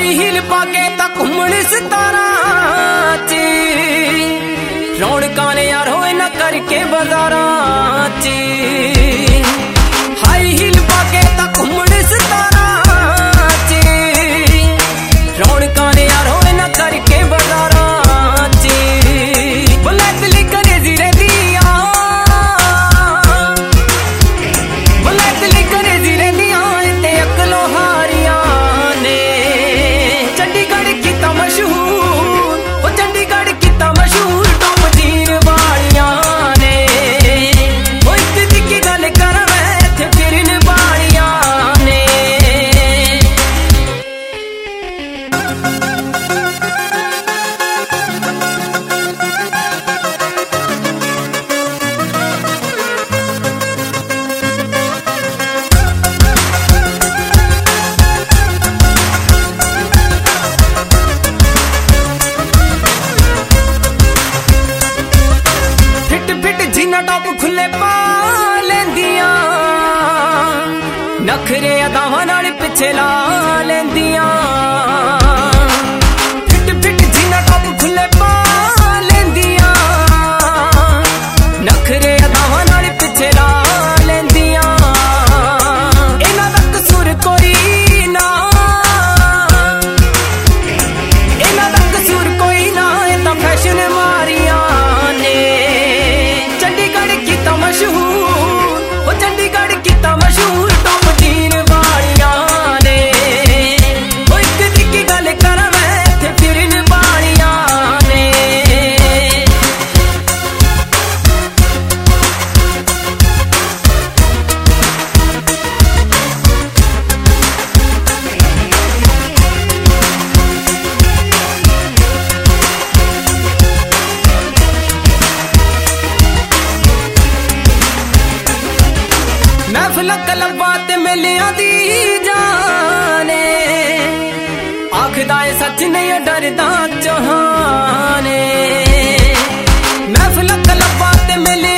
heal पाके ता घूमण सितारा च रौनकां ने यार होए ना करके बाजारा च हाई हील पाके ता घूमण सितारा च रौनकां ने यार होए ना करके बाजारा च बुलैतली करेजी रहंदियां बुलैतली करेजी रहंदियां ते अकलों हारियां ने चंडीगढ़ कीता मशहूर ओ चंडीगढ़ कीता मशहूर टॉप जीन वालियां ने ओ इक दी गल करा मैं इत्थे फिरन वालियां ने जीना टॉप खुले पा लेंदियां नखरे अदावां नाल पिछे ला लेंदियां फिट फिट जीना टॉप खुले पा लेंदियां नखरे अदावां नाल पिछे ला लेंदियां इन्हां दा कसूर कोई ना इन्हां दा कसूर कोई ना ए तां फैशन मारियां ने चंडीगढ़ कीता मशहूर ओ चंडीगढ़ कीता मशहूर टॉप जीन वालियां ने ओ इक दी गल करा मैं इत्थे फिरन वालियां ने महफिल कलबां ते मेलियां दी जाने आखदा ए सच नहीं डरदा जहाने महफिल कलबां ते मेलियां